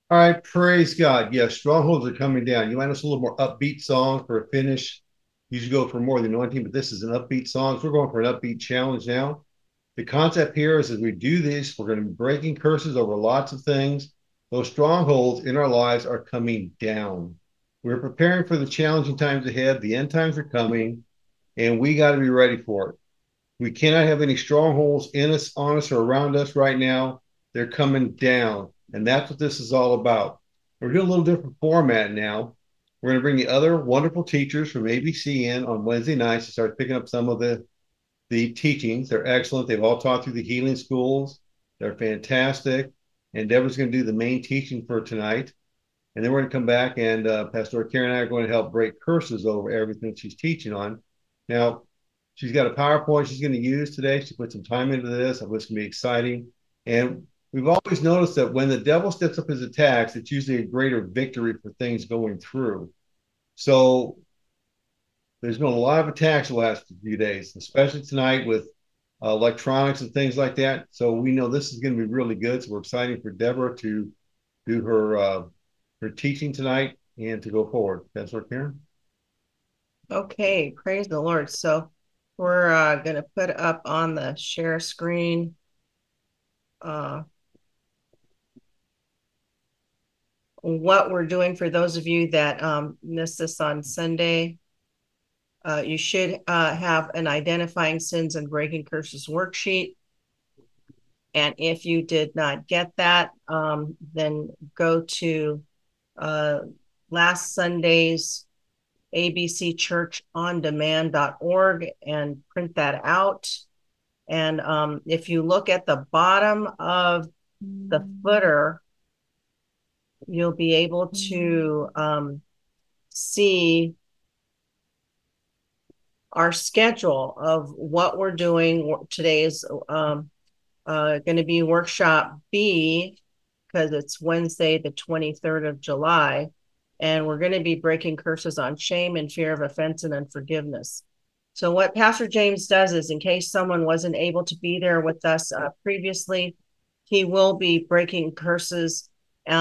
All right, praise God. Yes, strongholds are coming down. You might notice a little more upbeat song for a finish. Usually go for more than anointing, but this is an upbeat song. So we're going for an upbeat challenge now. The concept here is as we do this, we're going to be breaking curses over lots of things. Those strongholds in our lives are coming down. We're preparing for the challenging times ahead. The end times are coming, and we got to be ready for it. We cannot have any strongholds in us, on us, or around us right now. They're coming down. And that's what this is all about. We're doing a little different format now. We're going to bring the other wonderful teachers from ABC in on Wednesday nights to start picking up some of the teachings. They're excellent. They've all taught through the healing schools. They're fantastic. And Deborah's going to do the main teaching for tonight. And then we're going to come back and Pastor Karen and I are going to help break curses over everything she's teaching on. Now, she's got a PowerPoint she's going to use today. She put some time into this. It's going to be exciting. And we've always noticed that when the devil steps up his attacks, it's usually a greater victory for things going through. So there's been a lot of attacks the last few days, especially tonight with electronics and things like that. So we know this is going to be really good. So we're excited for Deborah to do her teaching tonight and to go forward. Pastor Karen. Okay, praise the Lord. So we're going to put up on the share screen uh, what we're doing for those of you that missed this on Sunday. You should have an identifying sins and breaking curses worksheet. And if you did not get that, then go to uh, last Sunday's abcchurchondemand.org and print that out. And if you look at the bottom of the footer, you'll be able to see our schedule of what we're doing. Today is going to be workshop B because it's Wednesday, the 23rd of July. And we're going to be breaking curses on shame and fear of offense and unforgiveness. So, what Pastor James does is, in case someone wasn't able to be there with us previously, he will be breaking curses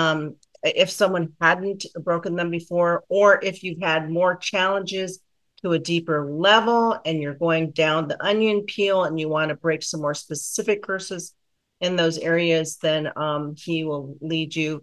if someone hadn't broken them before, or if you've had more challenges to a deeper level and you're going down the onion peel and you want to break some more specific curses in those areas, then he will lead you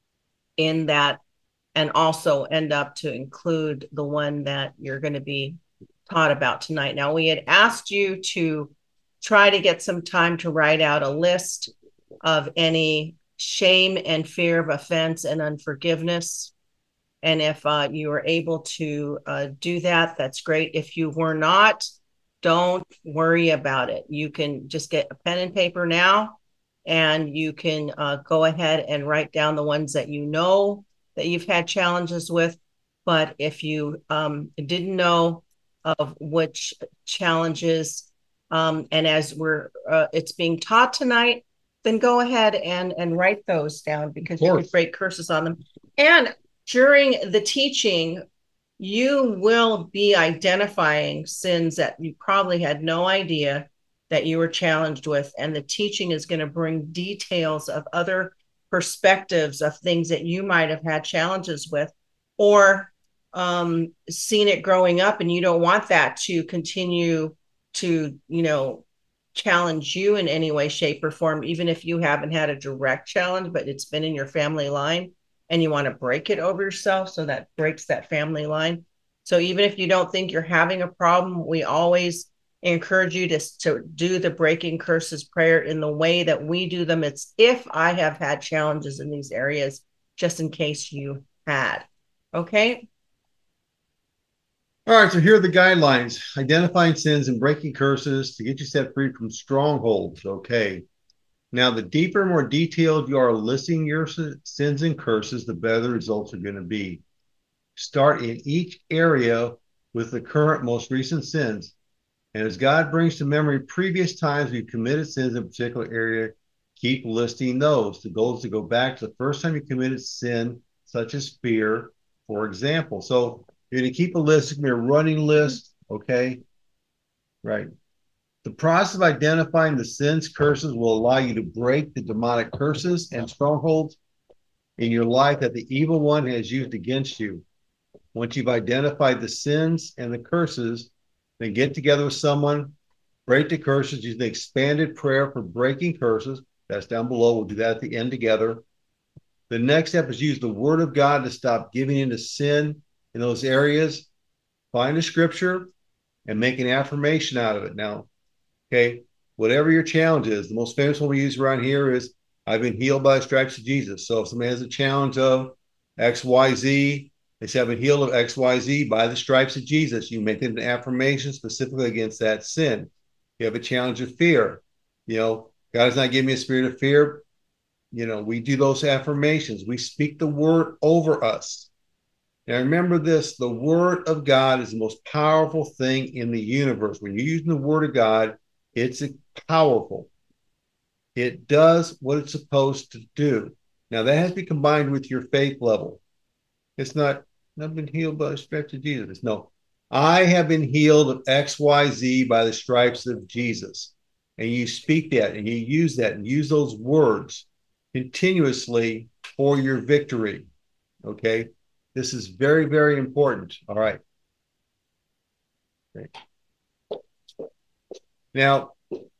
in that and also end up to include the one that you're going to be taught about tonight. Now, we had asked you to try to get some time to write out a list of any shame and fear of offense and unforgiveness. And if you were able to do that, that's great. If you were not, don't worry about it. You can just get a pen and paper now, and you can go ahead and write down the ones that you know that you've had challenges with. But if you didn't know of which challenges, and as we're it's being taught tonight, then go ahead and write those down Of because you could course. break curses on them. And during the teaching, you will be identifying sins that you probably had no idea that you were challenged with. And the teaching is going to bring details of other perspectives of things that you might have had challenges with or seen it growing up, and you don't want that to continue to, challenge you in any way, shape, or form, even if you haven't had a direct challenge, but it's been in your family line and you want to break it over yourself. So that breaks that family line. So even if you don't think you're having a problem, we always encourage you to do the breaking curses prayer in the way that we do them. It's if I have had challenges in these areas, just in case you had. Okay. All right, so here are the guidelines identifying sins and breaking curses to get you set free from strongholds. Okay. Now, the deeper, more detailed you are listing your sins and curses, the better the results are going to be. Start in each area with the current, most recent sins. And as God brings to memory previous times we've committed sins in a particular area, keep listing those. The goal is to go back to the first time you committed sin, such as fear, for example. So you're going to keep a list, it's going to be a running list, okay? Right. The process of identifying the sins, curses will allow you to break the demonic curses and strongholds in your life that the evil one has used against you. Once you've identified the sins and the curses, then get together with someone, break the curses, use the expanded prayer for breaking curses. That's down below. We'll do that at the end together. The next step is use the word of God to stop giving into sin in those areas. Find a scripture and make an affirmation out of it. Now, okay, whatever your challenge is, the most famous one we use around here is I've been healed by the stripes of Jesus. So if somebody has a challenge of XYZ, they say I've been healed of XYZ by the stripes of Jesus. You make an affirmation specifically against that sin. You have a challenge of fear. God has not given me a spirit of fear. We do those affirmations. We speak the word over us. Now remember this, the word of God is the most powerful thing in the universe. When you're using the word of God, it's powerful. It does what it's supposed to do. Now that has to be combined with your faith level. It's not, I've been healed by the stripes of Jesus. No, I have been healed of XYZ by the stripes of Jesus. And you speak that and you use that and use those words continuously for your victory. Okay. This is very, very important. All right. Okay. Now,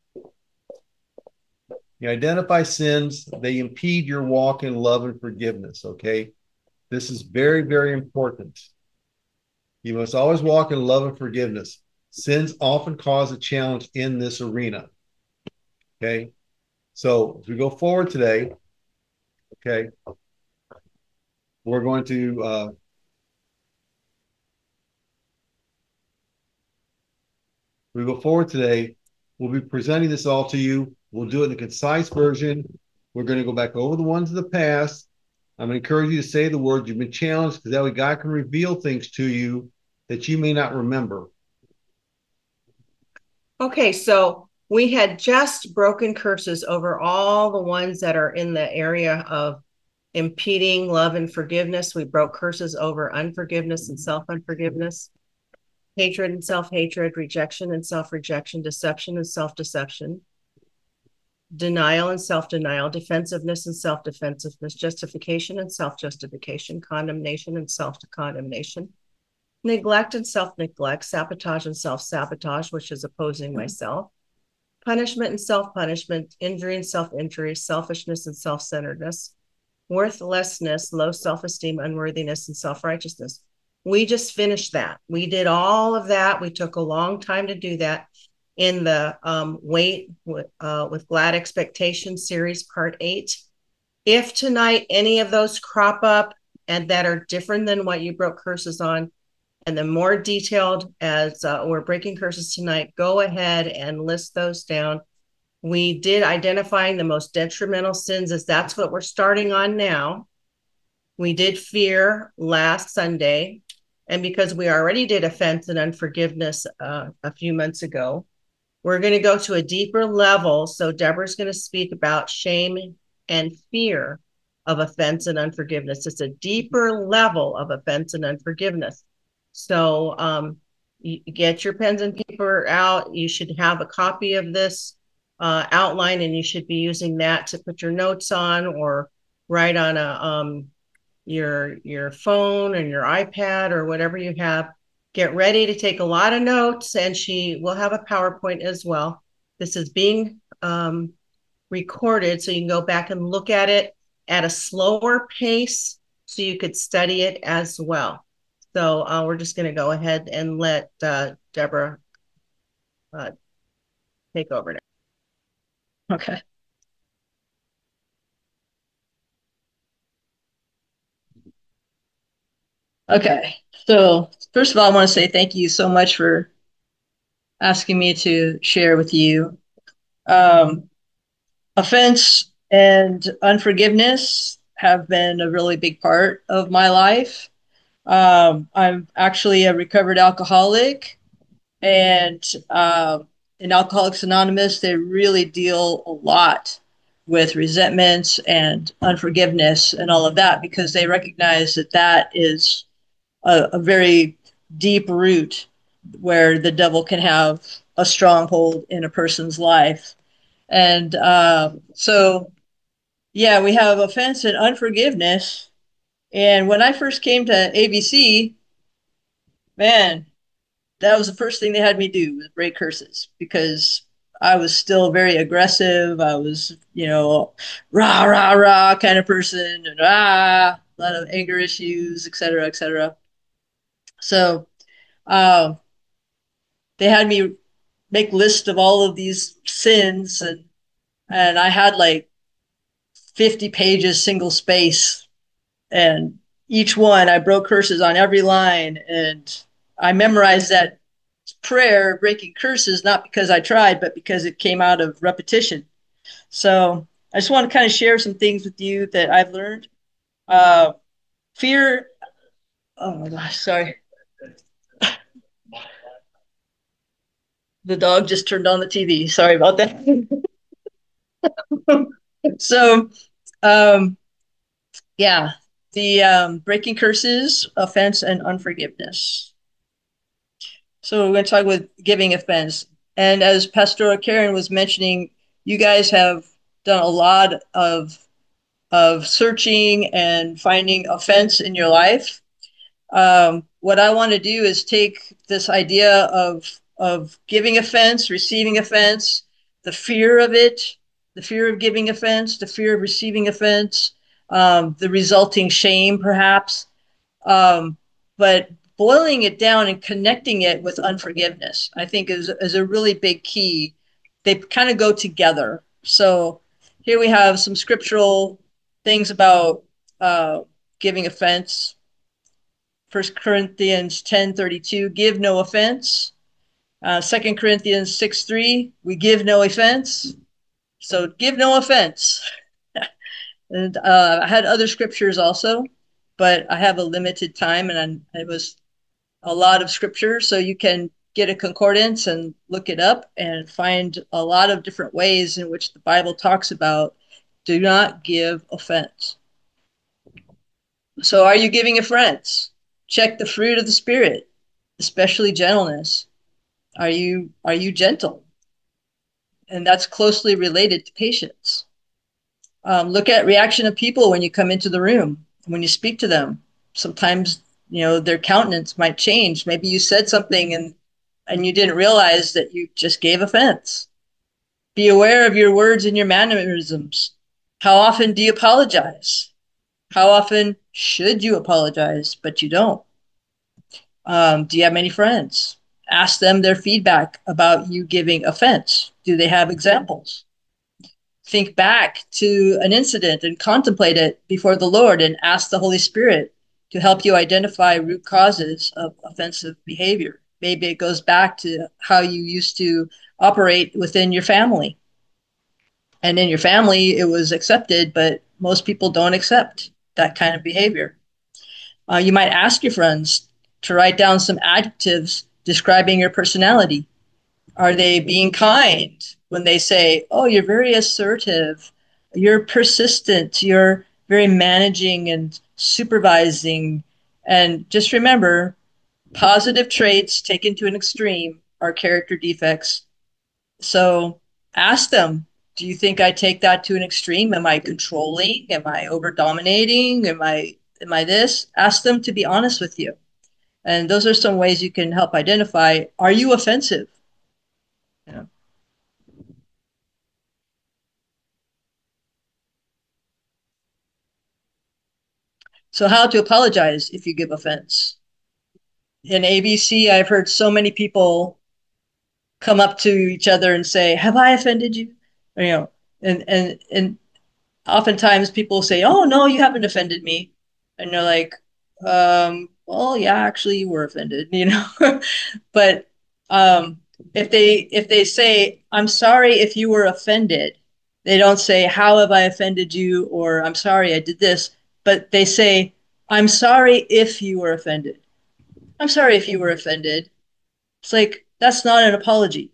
you identify sins, they impede your walk in love and forgiveness. Okay. This is very, very important. You must always walk in love and forgiveness. Sins often cause a challenge in this arena. Okay. So as we go forward today, okay, we're going to we go forward today. We'll be presenting this all to you. We'll do it in a concise version. We're going to go back over the ones of the past. I'm going to encourage you to say the words you've been challenged, because that way God can reveal things to you that you may not remember. Okay, so we had just broken curses over all the ones that are in the area of impeding love and forgiveness. We broke curses over unforgiveness and self-unforgiveness, hatred and self-hatred, rejection and self-rejection, deception and self-deception, denial and self-denial, defensiveness and self-defensiveness, justification and self-justification, condemnation and self-condemnation, neglect and self-neglect, sabotage and self-sabotage, which is opposing myself, punishment and self-punishment, injury and self-injury, selfishness and self-centeredness, worthlessness, low self-esteem, unworthiness, and self-righteousness. We just finished that. We did all of that. We took a long time to do that in the Wait with Glad Expectation series, part 8. If tonight any of those crop up and that are different than what you broke curses on, and the more detailed as we're breaking curses tonight, go ahead and list those down. We did identifying the most detrimental sins, as that's what we're starting on now. We did fear last Sunday. And because we already did offense and unforgiveness a few months ago, we're going to go to a deeper level. So Deborah's going to speak about shame and fear of offense and unforgiveness. It's a deeper level of offense and unforgiveness. So you get your pens and paper out. You should have a copy of this outline, and you should be using that to put your notes on or write on a your phone and your iPad or whatever you have. Get ready to take a lot of notes, and she will have a PowerPoint as well. This is being recorded, so you can go back and look at it at a slower pace so you could study it as well. So we're just going to go ahead and let Deborah take over now. Okay. Okay. So first of all, I want to say thank you so much for asking me to share with you. Offense and unforgiveness have been a really big part of my life. I'm actually a recovered alcoholic, and in Alcoholics Anonymous, they really deal a lot with resentments and unforgiveness and all of that, because they recognize that that is a very deep root where the devil can have a stronghold in a person's life. And so yeah, we have offense and unforgiveness. And when I first came to ABC, man, that was the first thing they had me do was break curses because I was still very aggressive. I was, rah, rah, rah kind of person, and a lot of anger issues, et cetera, et cetera. So uh, they had me make lists of all of these sins, and I had like 50 pages single space, and each one I broke curses on every line, and I memorized that prayer breaking curses not because I tried, but because it came out of repetition. So I just want to kind of share some things with you that I've learned. Uh, Fear. Oh my gosh, sorry. The dog just turned on the TV. Sorry about that. So, um, yeah, the breaking curses, offense, and unforgiveness. So we're going to talk with giving offense. And as Pastor Karen was mentioning, you guys have done a lot of searching and finding offense in your life. What I want to do is take this idea of giving offense, receiving offense, the fear of it, the fear of giving offense, the fear of receiving offense, the resulting shame, perhaps, but boiling it down and connecting it with unforgiveness, I think, is a really big key. They kind of go together. So here we have some scriptural things about uh, giving offense. 1 Corinthians 10:32, give no offense. 2 Corinthians 6:3, we give no offense. So give no offense. And I had other scriptures also, but I have a limited time, and it was a lot of scripture. So you can get a concordance and look it up and find a lot of different ways in which the Bible talks about do not give offense. So are you giving offense? Check the fruit of the Spirit, especially gentleness. Are you gentle? And that's closely related to patience. Look at reaction of people when you come into the room, when you speak to them. Sometimes, their countenance might change. Maybe you said something and you didn't realize that you just gave offense. Be aware of your words and your mannerisms. How often do you apologize? How often should you apologize, but you don't? Do you have many friends? Ask them their feedback about you giving offense. Do they have examples? Think back to an incident and contemplate it before the Lord and ask the Holy Spirit to help you identify root causes of offensive behavior. Maybe it goes back to how you used to operate within your family. And in your family, it was accepted, but most people don't accept that kind of behavior. You might ask your friends to write down some adjectives describing your personality. Are they being kind when they say, oh, you're very assertive, you're persistent, you're very managing and supervising? And just remember, positive traits taken to an extreme are character defects. So ask them, do you think I take that to an extreme? Am I controlling? Am I over dominating? Am I this? Ask them to be honest with you. And those are some ways you can help identify, are you offensive? Yeah. So how to apologize if you give offense. In ABC, I've heard so many people come up to each other and say, have I offended you? Or, and oftentimes people say, oh, no, you haven't offended me. And they're like, well, yeah, actually you were offended, but if they say, I'm sorry if you were offended, they don't say, how have I offended you? Or I'm sorry I did this, but they say, I'm sorry if you were offended. I'm sorry if you were offended. It's like, that's not an apology.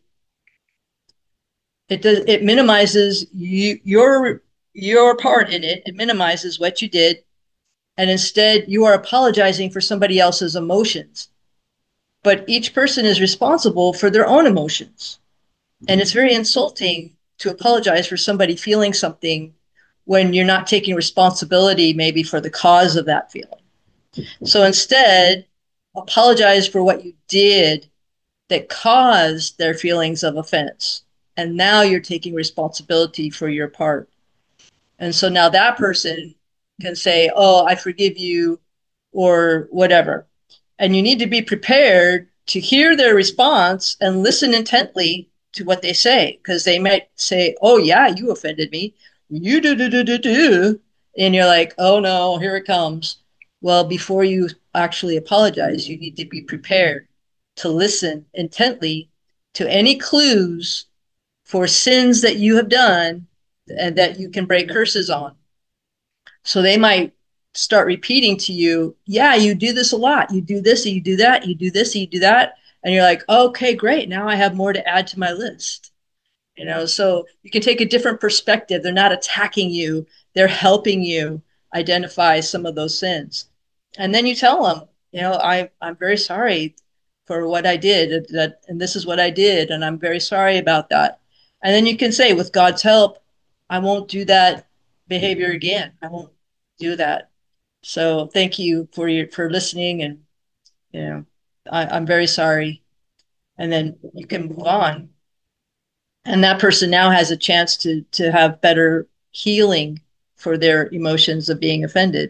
It minimizes your part in it. It minimizes what you did. And instead you are apologizing for somebody else's emotions. But each person is responsible for their own emotions. And it's very insulting to apologize for somebody feeling something when you're not taking responsibility maybe for the cause of that feeling. So instead, apologize for what you did that caused their feelings of offense. And now you're taking responsibility for your part. And so now that person can say, oh, I forgive you, or whatever. And you need to be prepared to hear their response and listen intently to what they say, because they might say, oh, yeah, you offended me. You do. And you're like, oh, no, here it comes. Well, before you actually apologize, you need to be prepared to listen intently to any clues for sins that you have done and that you can break curses on. So they might start repeating to you, yeah, you do this a lot. You do this, you do that, you do this, you do that. And you're like, okay, great. Now I have more to add to my list. So you can take a different perspective. They're not attacking you. They're helping you identify some of those sins. And then you tell them, I'm very sorry for what I did, and this is what I did, and I'm very sorry about that. And then you can say, with God's help, I won't do that behavior again. I won't do that. So thank you for listening, and I'm very sorry. And then you can move on. And that person now has a chance to have better healing for their emotions of being offended.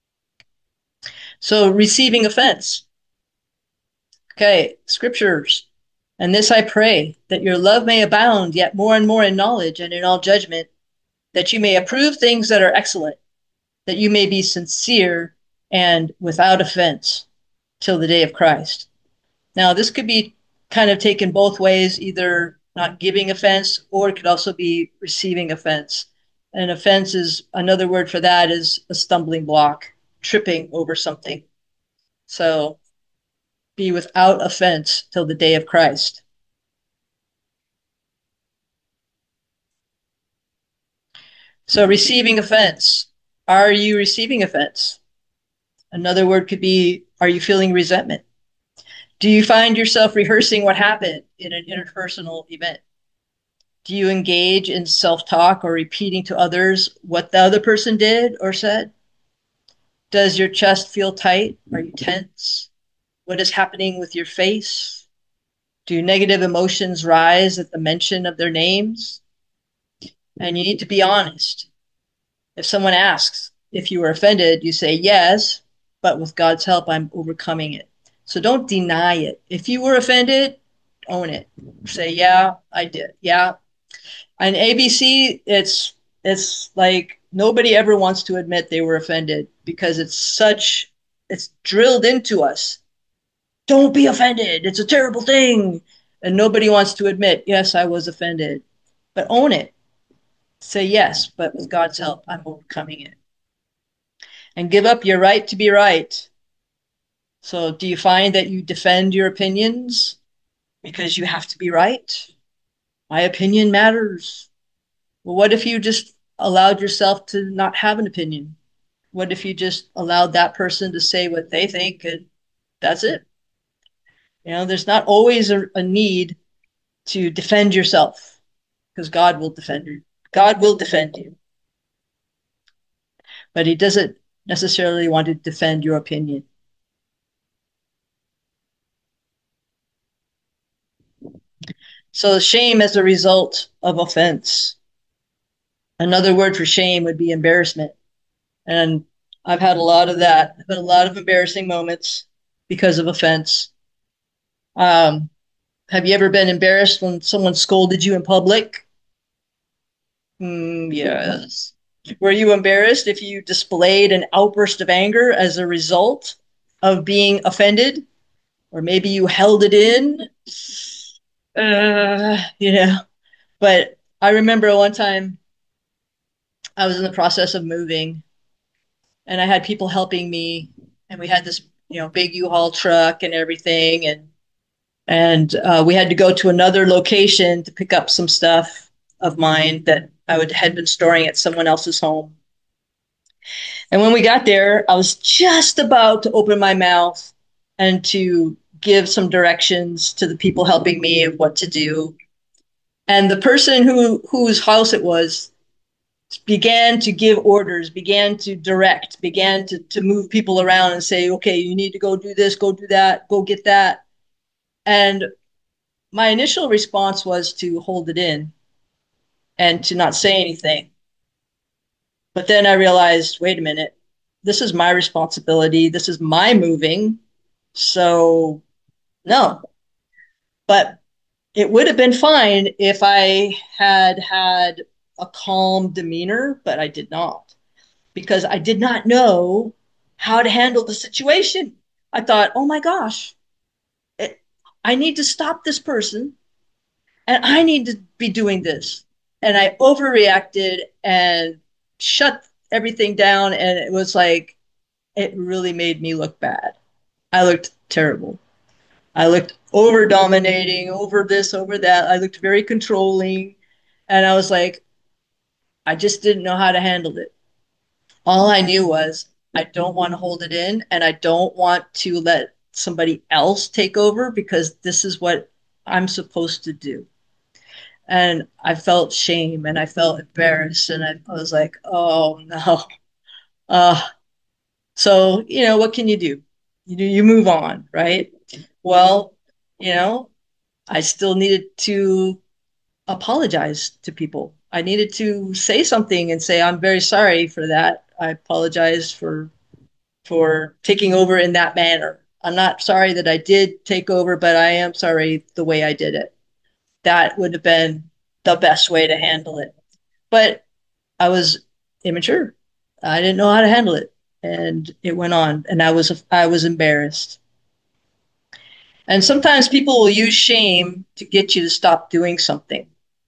So receiving offense. Okay, scriptures. And this I pray, that your love may abound yet more and more in knowledge and in all judgment, that you may approve things that are excellent, that you may be sincere and without offense till the day of Christ. Now, this could be kind of taken both ways, either not giving offense, or it could also be receiving offense. And offense is, another word for that is a stumbling block, tripping over something. So be without offense till the day of Christ. So receiving offense. Are you receiving offense? Another word could be, are you feeling resentment? Do you find yourself rehearsing what happened in an interpersonal event? Do you engage in self-talk or repeating to others what the other person did or said? Does your chest feel tight? Are you tense? What is happening with your face? Do negative emotions rise at the mention of their names? And you need to be honest. If someone asks if you were offended, you say yes, but with God's help, I'm overcoming it. So don't deny it. If you were offended, own it. Say, yeah, I did. Yeah. And ABC, it's like nobody ever wants to admit they were offended, because it's drilled into us. Don't be offended. It's a terrible thing. And nobody wants to admit, yes, I was offended. But own it. Say yes, but with God's help, I'm overcoming it. And give up your right to be right. So do you find that you defend your opinions because you have to be right? My opinion matters. Well, what if you just allowed yourself to not have an opinion? What if you just allowed that person to say what they think, and that's it? There's not always a need to defend yourself, because God will defend you. God will defend you. But he doesn't necessarily want to defend your opinion. So shame as a result of offense. Another word for shame would be embarrassment. And I've had a lot of that. I've had a lot of embarrassing moments because of offense. Have you ever been embarrassed when someone scolded you in public? Yes. Were you embarrassed if you displayed an outburst of anger as a result of being offended? Or maybe you held it in? But I remember one time I was in the process of moving, and I had people helping me, and we had this, big U-Haul truck and everything. And we had to go to another location to pick up some stuff of mine that had been storing at someone else's home. And when we got there, I was just about to open my mouth and to give some directions to the people helping me of what to do. And the person whose house it was began to give orders, began to direct, began to move people around and say, okay, you need to go do this, go do that, go get that. And my initial response was to hold it in and to not say anything. But then I realized, wait a minute, this is my responsibility. This is my moving. So, no. But it would have been fine if I had had a calm demeanor, but I did not because I did not know how to handle the situation. I thought, oh my gosh, I need to stop this person and I need to be doing this. And I overreacted and shut everything down. And it was like, it really made me look bad. I looked terrible. I looked over dominating, over this, over that. I looked very controlling. And I was like, I just didn't know how to handle it. All I knew was I don't want to hold it in and I don't want to let somebody else take over because this is what I'm supposed to do. And I felt shame and I felt embarrassed and I was like, oh no. Uh, so, what can you do? You move on, right? Well, you know, I still needed to apologize to people. I needed to say something and say, I'm very sorry for that. I apologize for taking over in that manner. I'm not sorry that I did take over, but I am sorry the way I did it. That would have been the best way to handle it. But I was immature. I didn't know how to handle it. And it went on and I was embarrassed. And sometimes people will use shame to get you to stop doing something.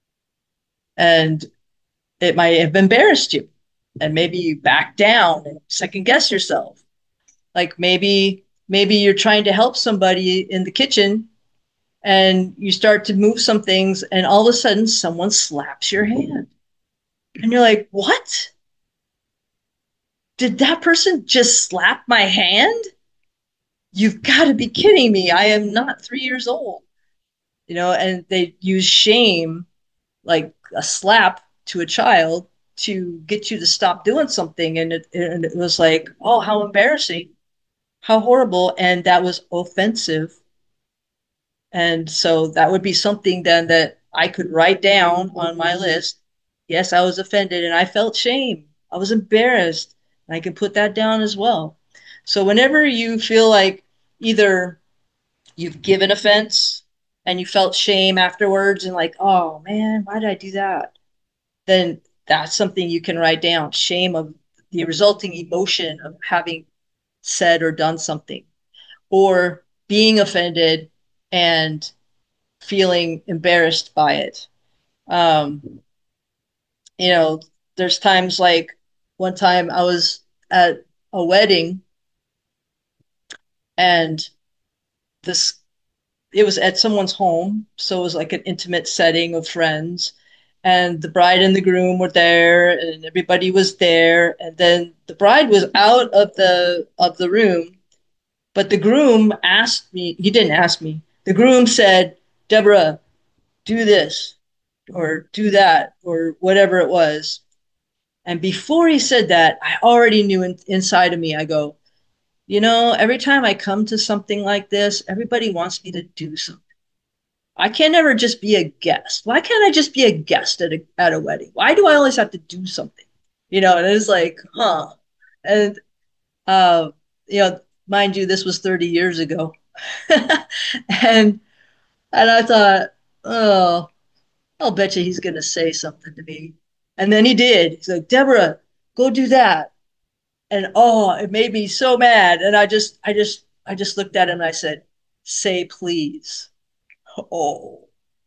And it might have embarrassed you. And maybe you back down and second guess yourself. Like maybe you're trying to help somebody in the kitchen and you start to move some things and all of a sudden someone slaps your hand. And you're like, "What? Did that person just slap my hand? You've got to be kidding me. I am not 3 years old." And they use shame like a slap to a child to get you to stop doing something. And it was like, oh, how embarrassing, how horrible. And that was offensive. And so that would be something then that I could write down on my list. Yes, I was offended and I felt shame. I was embarrassed. And I can put that down as well. So whenever you feel like either you've given offense and you felt shame afterwards and like, oh man, why did I do that? Then that's something you can write down. Shame of the resulting emotion of having said or done something, or being offended and feeling embarrassed by it. Um, you know, there's times like one time I was at a wedding and this it was at someone's home, so it was like an intimate setting of friends. And the bride and the groom were there, and everybody was there. And then the bride was out of the room, but the groom asked me. He didn't ask me. The groom said, "Deborah, do this, or do that, or whatever it was." And before he said that, I already knew inside of me. I go, every time I come to something like this, everybody wants me to do something. I can never just be a guest. Why can't I just be a guest at a wedding? Why do I always have to do something? And it's like, huh. And uh, mind you, this was 30 years ago. and and I thought, oh, I'll bet you he's gonna say something to me. And then he did. He's like, Deborah, go do that. And oh, it made me so mad. And I just looked at him and I said, say please. Oh,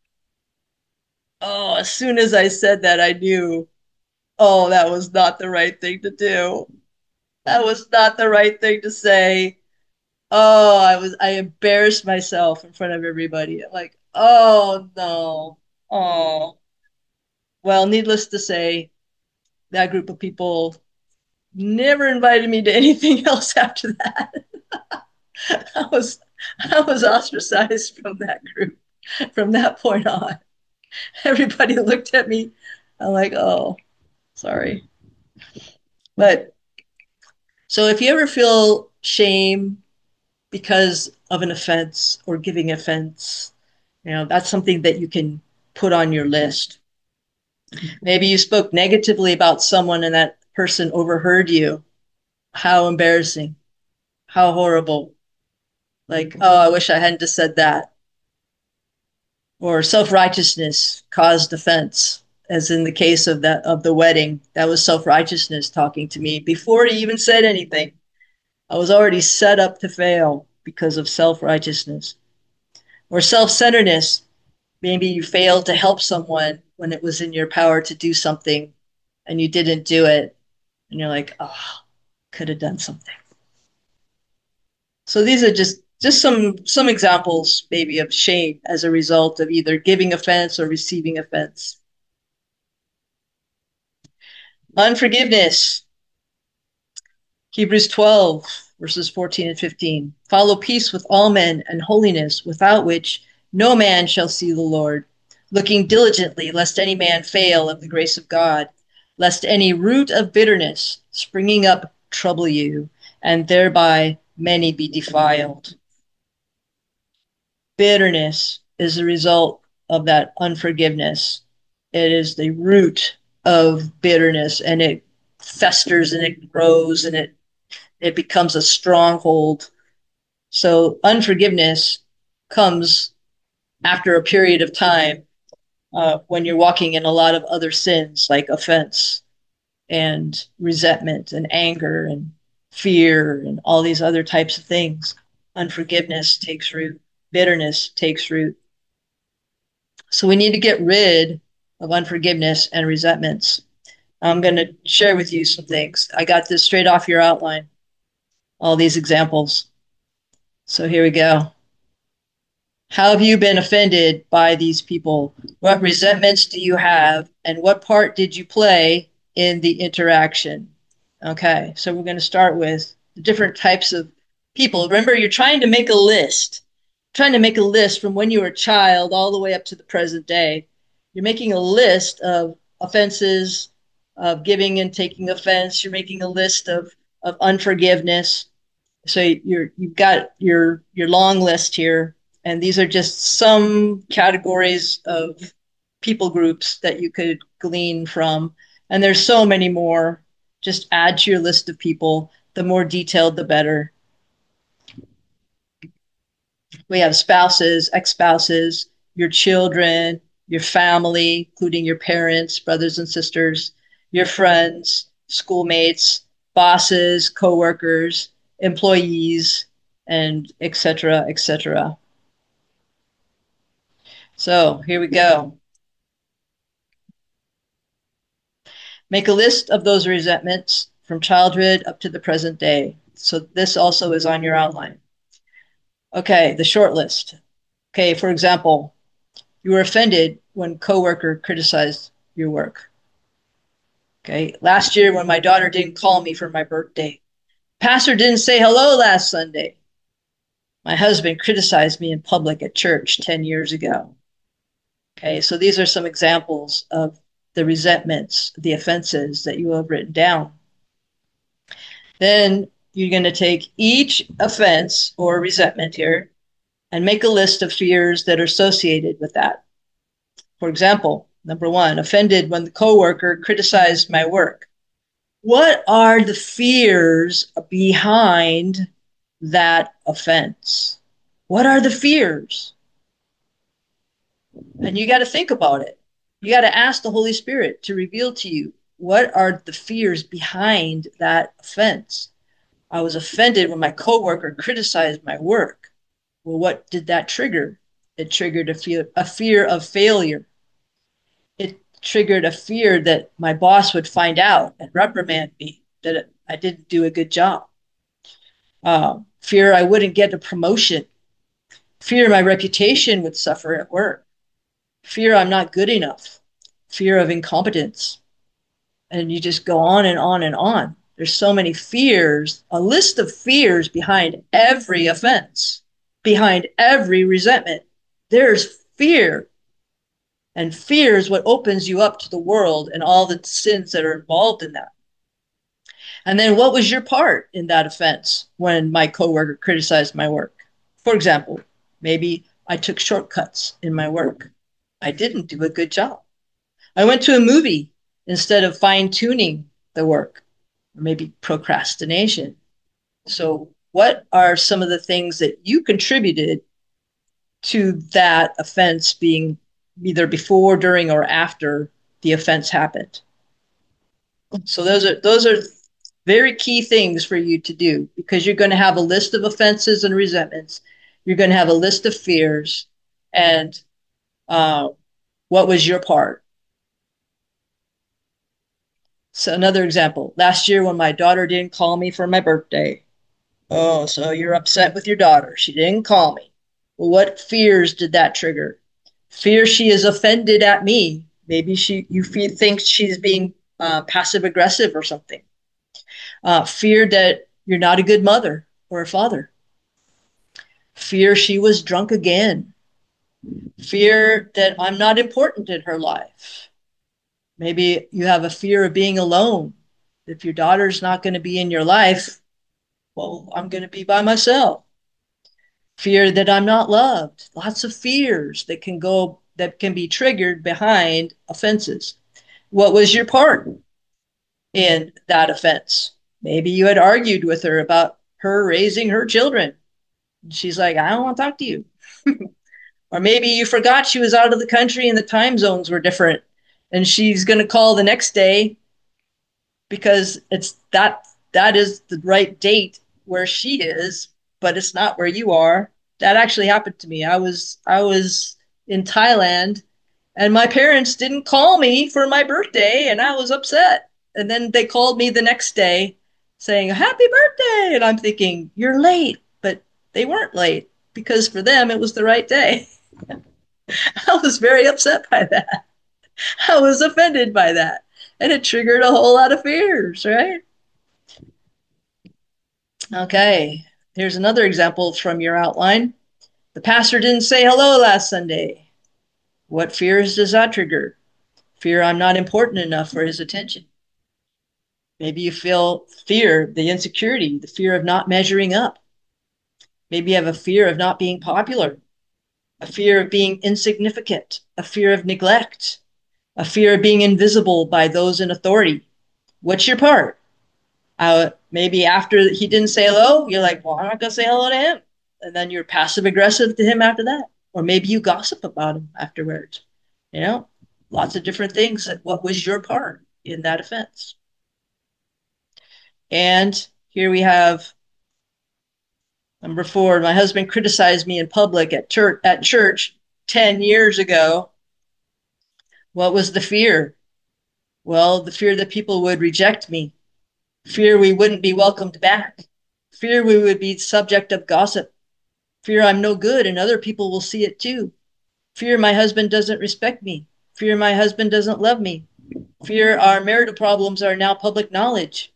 oh, as soon as I said that, I knew, oh, that was not the right thing to do. That was not the right thing to say. Oh, I embarrassed myself in front of everybody. I'm like, oh no. Oh. Well, needless to say, that group of people never invited me to anything else after that. I was I was ostracized from that group from that point on. Everybody looked at me. I'm like, oh. Sorry. But so if you ever feel shame because of an offense or giving offense, that's something that you can put on your list. Maybe you spoke negatively about someone and that person overheard you. How embarrassing. How horrible. Like, oh, I wish I hadn't just said that. Or self-righteousness caused offense, as in the case of the wedding. That was self-righteousness talking to me before he even said anything. I was already set up to fail because of self-righteousness. Or self-centeredness. Maybe you failed to help someone when it was in your power to do something and you didn't do it. And you're like, oh, could have done something. So these are just some examples maybe of shame as a result of either giving offense or receiving offense. Unforgiveness. Hebrews 12, verses 14 and 15. Follow peace with all men and holiness, without which no man shall see the Lord. Looking diligently, lest any man fail of the grace of God, lest any root of bitterness springing up trouble you, and thereby many be defiled. Bitterness is the result of that unforgiveness. It is the root of bitterness, and it festers and it grows and it becomes a stronghold. So unforgiveness comes after a period of time when you're walking in a lot of other sins like offense and resentment and anger and fear and all these other types of things. Unforgiveness takes root. Bitterness takes root. So we need to get rid of unforgiveness and resentments. I'm going to share with you some things. I got this straight off your outline, all these examples. So here we go. How have you been offended by these people? What resentments do you have? And what part did you play in the interaction? Okay, so we're going to start with the different types of people. Remember, you're trying to make a list. Trying to make a list from when you were a child all the way up to the present day. You're making a list of offenses, of giving and taking offense. You're making a list of unforgiveness. So you've got your long list here, and these are just some categories of people groups that you could glean from. And there's so many more. Just add to your list of people. The more detailed, the better. We have spouses, ex-spouses, your children, your family, including your parents, brothers and sisters, your friends, schoolmates, bosses, coworkers, employees, and et cetera, et cetera. So here we go. Make a list of those resentments from childhood up to the present day. So this also is on your outline. Okay, the short list. Okay, for example, you were offended when a coworker criticized your work. Okay, last year when my daughter didn't call me for my birthday. Pastor didn't say hello last Sunday. My husband criticized me in public at church 10 years ago. Okay, so these are some examples of the resentments, the offenses that you have written down. Then you're going to take each offense or resentment here and make a list of fears that are associated with that. For example, number 1, offended when the coworker criticized my work. What are the fears behind that offense? What are the fears? And you got to think about it. You got to ask the Holy Spirit to reveal to you what are the fears behind that offense. I was offended when my coworker criticized my work. Well, what did that trigger? It triggered a fear of failure. It triggered a fear that my boss would find out and reprimand me, that I didn't do a good job. Fear I wouldn't get a promotion. Fear my reputation would suffer at work. Fear I'm not good enough. Fear of incompetence. And you just go on and on and on. There's so many fears, a list of fears behind every offense, behind every resentment. There's fear. And fear is what opens you up to the world and all the sins that are involved in that. And then what was your part in that offense when my coworker criticized my work? For example, maybe I took shortcuts in my work. I didn't do a good job. I went to a movie instead of fine tuning the work, or maybe procrastination. So, what are some of the things that you contributed to that offense being either before, during, or after the offense happened? So those are very key things for you to do, because you're going to have a list of offenses and resentments. You're going to have a list of fears, and what was your part? So another example, last year when my daughter didn't call me for my birthday. Oh, so you're upset with your daughter. She didn't call me. Well, what fears did that trigger? Fear she is offended at me. Maybe you think she's being passive aggressive or something. Fear that you're not a good mother or a father. Fear she was drunk again. Fear that I'm not important in her life. Maybe you have a fear of being alone. If your daughter's not going to be in your life, well, I'm going to be by myself. Fear that I'm not loved. Lots of fears that can be triggered behind offenses. What was your part in that offense? Maybe you had argued with her about her raising her children. She's like, I don't want to talk to you. Or maybe you forgot she was out of the country and the time zones were different, and she's going to call the next day because that is the right date where she is, but it's not where you are. That actually happened to me. I was in Thailand, and my parents didn't call me for my birthday, and I was upset. And then they called me the next day saying, "Happy birthday." And I'm thinking, "You're late." But they weren't late, because for them it was the right day. I was very upset by that. I was offended by that. And it triggered a whole lot of fears, right? Okay, here's another example from your outline. The pastor didn't say hello last Sunday. What fears does that trigger? Fear I'm not important enough for his attention. Maybe you feel fear, the insecurity, the fear of not measuring up. Maybe you have a fear of not being popular, a fear of being insignificant, a fear of neglect, a fear of being invisible by those in authority. What's your part? Maybe after he didn't say hello, you're like, well, I'm not going to say hello to him. And then you're passive aggressive to him after that. Or maybe you gossip about him afterwards. Lots of different things. What was your part in that offense? And here we have number 4. My husband criticized me in public at church 10 years ago. What was the fear? Well, the fear that people would reject me. Fear we wouldn't be welcomed back. Fear we would be subject of gossip. Fear I'm no good and other people will see it too. Fear my husband doesn't respect me. Fear my husband doesn't love me. Fear our marital problems are now public knowledge.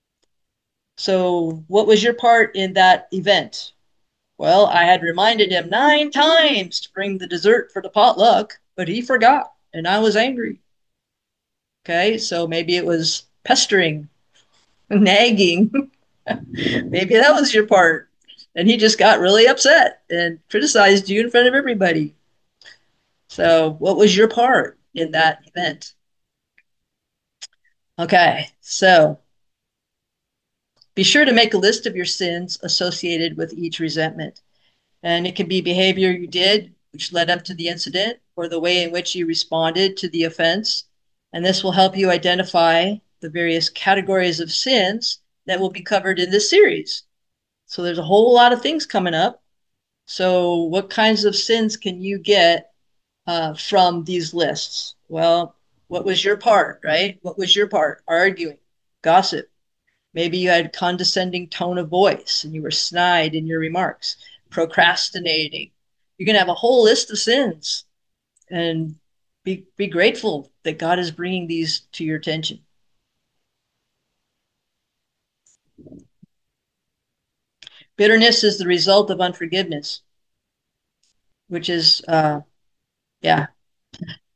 So what was your part in that event? Well, I had reminded him 9 times to bring the dessert for the potluck, but he forgot and I was angry. Okay, so maybe it was pestering, nagging. Maybe that was your part. And he just got really upset and criticized you in front of everybody. So what was your part in that event? Okay, so be sure to make a list of your sins associated with each resentment. And it can be behavior you did, which led up to the incident, or the way in which you responded to the offense. And this will help you identify the various categories of sins that will be covered in this series. So there's a whole lot of things coming up. So what kinds of sins can you get from these lists? Well, what was your part, right? What was your part? Arguing, gossip. Maybe you had condescending tone of voice and you were snide in your remarks, procrastinating. You're going to have a whole list of sins, and be grateful that God is bringing these to your attention. Bitterness is the result of unforgiveness, which is,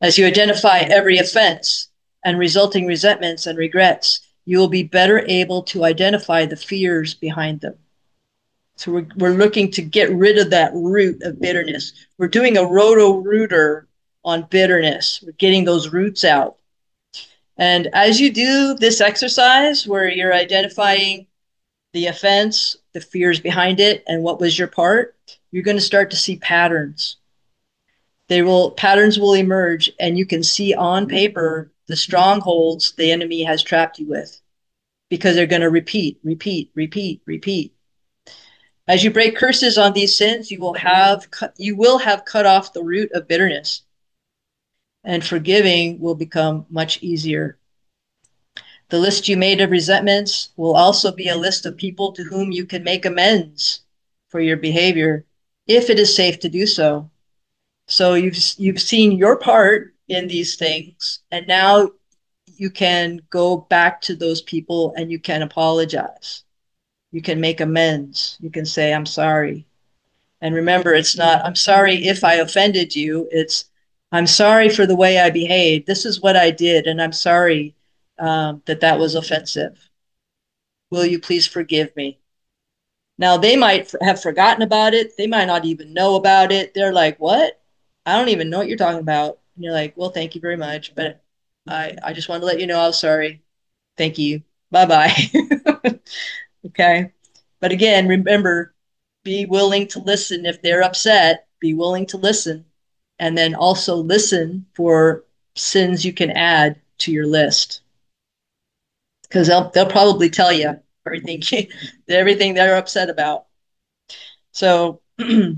As you identify every offense and resulting resentments and regrets, you will be better able to identify the fears behind them. So we're looking to get rid of that root of bitterness. We're doing a roto-rooter on bitterness. We're getting those roots out. And as you do this exercise where you're identifying the offense, the fears behind it, and what was your part, you're going to start to see patterns. Patterns will emerge, and you can see on paper the strongholds the enemy has trapped you with, because they're going to repeat, repeat, repeat, repeat. As you break curses on these sins, you will have cut off the root of bitterness, and forgiving will become much easier. The list you made of resentments will also be a list of people to whom you can make amends for your behavior, if it is safe to do so. So you've seen your part in these things, and now you can go back to those people and you can apologize. You can make amends. You can say, I'm sorry. And remember, it's not, I'm sorry if I offended you. It's, I'm sorry for the way I behaved. This is what I did, and I'm sorry that was offensive. Will you please forgive me? Now, they might have forgotten about it. They might not even know about it. They're like, what? I don't even know what you're talking about. And you're like, well, thank you very much. But I just wanted to let you know I was sorry. Thank you. Bye-bye. Okay. But again, remember, be willing to listen. If they're upset, be willing to listen. And then also listen for sins you can add to your list. Because they'll probably tell you everything they're upset about. So the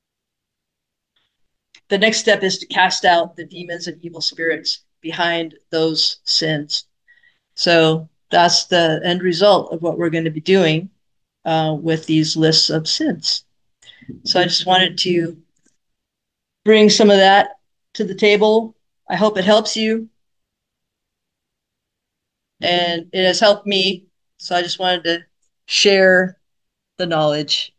next step is to cast out the demons and evil spirits behind those sins. So that's the end result of what we're going to be doing with these lists of sins. So I just wanted to bring some of that to the table. I hope it helps you. And it has helped me. So I just wanted to share the knowledge.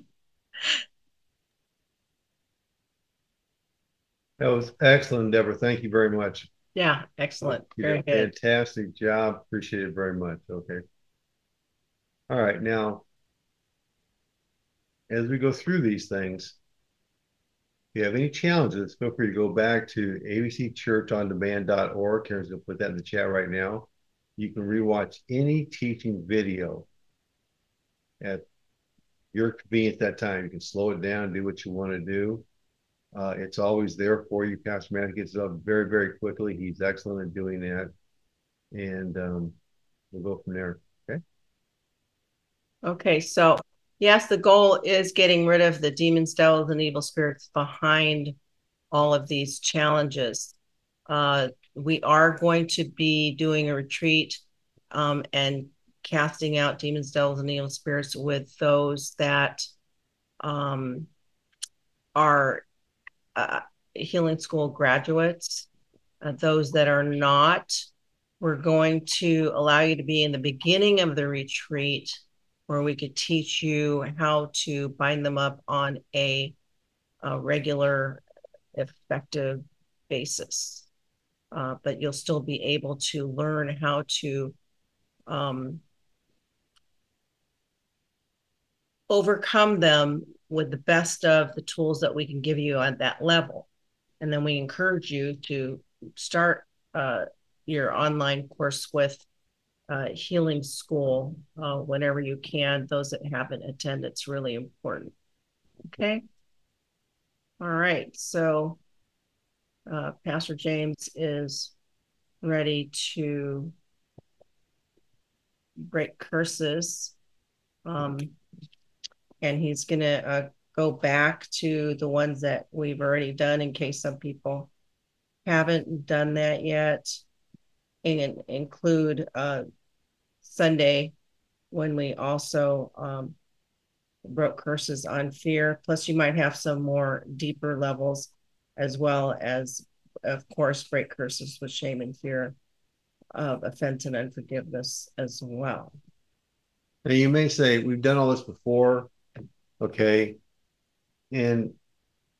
That was excellent, Deborah. Thank you very much. Yeah, excellent. You Very did a good. fantastic job. Appreciate it very much. Okay. All right. Now, as we go through these things, if you have any challenges, feel free to go back to abcchurchondemand.org. Karen's going to put that in the chat right now. You can rewatch any teaching video at your convenience at that time. You can slow it down, do what you want to do. It's always there for you. Pastor Matt gets it up very, very quickly. He's excellent at doing that. And we'll go from there. Okay. Okay, so yes, the goal is getting rid of the demons, devils, and evil spirits behind all of these challenges. We are going to be doing a retreat and casting out demons, devils, and evil spirits with those that are healing school graduates. Those that are not, we're going to allow you to be in the beginning of the retreat, where we could teach you how to bind them up on a regular, effective basis. But you'll still be able to learn how to overcome them with the best of the tools that we can give you at that level. And then we encourage you to start your online course with healing school whenever you can. Those that haven't attended, it's really important. Okay. All right. So Pastor James is ready to break curses. And he's going to go back to the ones that we've already done in case some people haven't done that yet, and include Sunday when we also broke curses on fear. Plus you might have some more deeper levels, as well as, of course, break curses with shame and fear of offense and unforgiveness as well. Now you may say, we've done all this before. Okay. And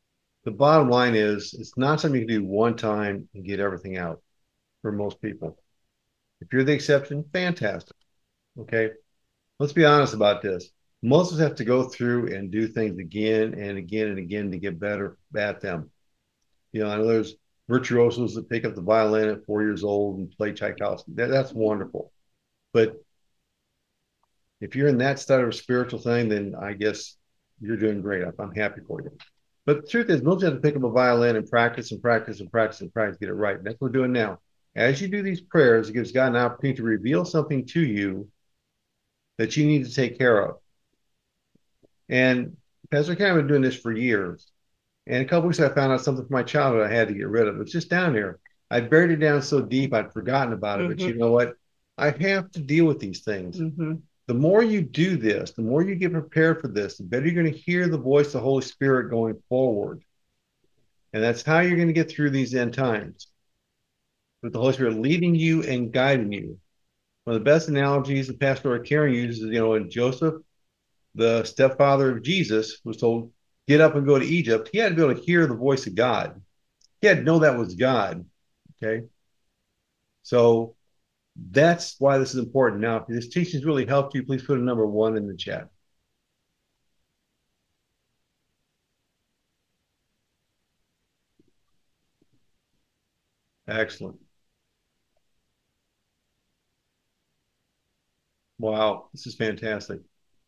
the bottom line is it's not something you can do one time and get everything out for most people. If you're the exception, fantastic. Okay. Let's be honest about this. Most of us have to go through and do things again and again and again to get better at them. You know, I know there's virtuosos that pick up the violin at 4 years old and play Tchaikovsky. That's wonderful. But if you're in that state of a spiritual thing, then I guess you're doing great. I'm happy for you. But the truth is, most have to pick up a violin and practice and practice and practice and practice, get it right. And that's what we're doing now. As you do these prayers, it gives God an opportunity to reveal something to you that you need to take care of. And Pastor Ken, I've been doing this for years. And a couple weeks ago, I found out something from my childhood I had to get rid of. It's just down there. I buried it down so deep, I'd forgotten about it. But you know what? I have to deal with these things. The more you do this, the more you get prepared for this, the better you're going to hear the voice of the Holy Spirit going forward. And that's how you're going to get through these end times. With the Holy Spirit leading you and guiding you. One of the best analogies that Pastor Karen uses is, in Joseph, the stepfather of Jesus, was told, get up and go to Egypt. He had to be able to hear the voice of God. He had to know that was God. Okay. So that's why this is important. Now, if this teaching has really helped you, please put a number 1 in the chat. Excellent. Wow, this is fantastic.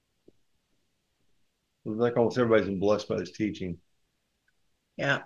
Looks like almost everybody's been blessed by this teaching. Yeah.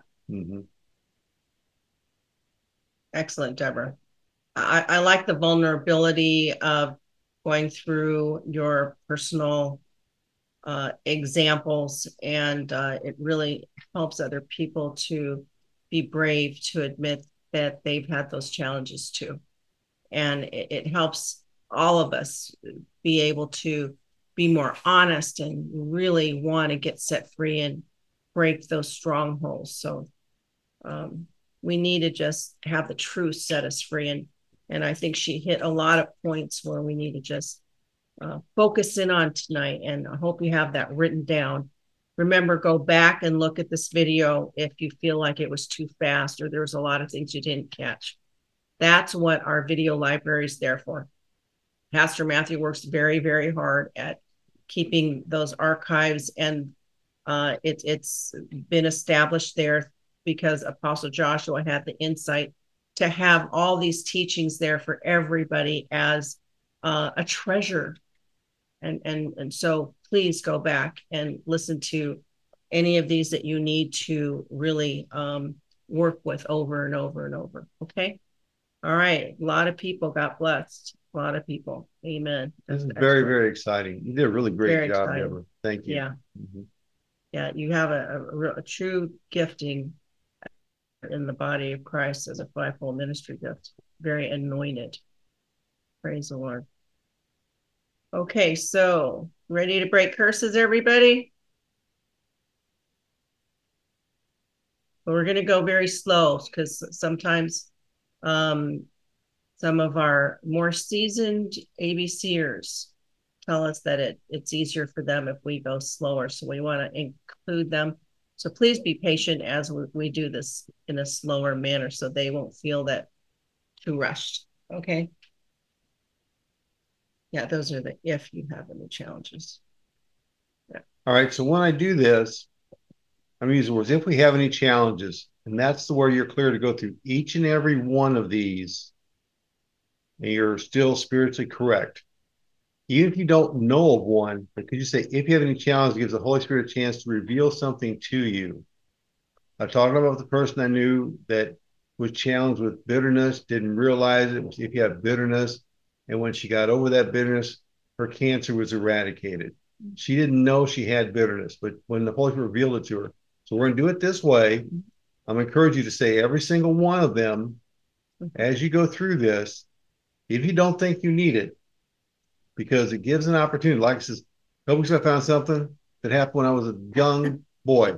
Excellent, Deborah. I like the vulnerability of going through your personal examples, and it really helps other people to be brave to admit that they've had those challenges too. And it helps all of us be able to be more honest and really want to get set free and break those strongholds. So we need to just have the truth set us free. And I think she hit a lot of points where we need to just focus in on tonight. And I hope you have that written down. Remember, go back and look at this video if you feel like it was too fast or there was a lot of things you didn't catch. That's what our video library is there for. Pastor Matthew works very, very hard at keeping those archives, and it's been established there because Apostle Joshua had the insight to have all these teachings there for everybody as a treasure. And so please go back and listen to any of these that you need to really work with over and over and over. Okay. All right. A lot of people got blessed. A lot of people. Amen. This is very, very exciting. You did a really great job, exciting. Deborah. Thank you. Yeah. Yeah. You have a true gifting in the body of Christ as a fivefold ministry gift. Very anointed. Praise the Lord. Okay, so ready to break curses, everybody? But we're going to go very slow because sometimes some of our more seasoned ABCers tell us that it's easier for them if we go slower. So we want to include them. So please be patient as we do this in a slower manner so they won't feel that too rushed. Okay. Yeah, those are the if you have any challenges. Yeah. All right. So when I do this, I'm using words if we have any challenges, and that's the where you're clear to go through each and every one of these, and you're still spiritually correct. Even if you don't know of one, but could you say if you have any challenges, it gives the Holy Spirit a chance to reveal something to you. I talked about the person I knew that was challenged with bitterness, didn't realize it. If you have bitterness, and when she got over that bitterness, her cancer was eradicated. She didn't know she had bitterness, but when the Holy Spirit revealed it to her. So we're going to do it this way. I'm going to encourage you to say every single one of them as you go through this, if you don't think you need it, because it gives an opportunity. Like I said, a couple weeks ago, I found something that happened when I was a young boy.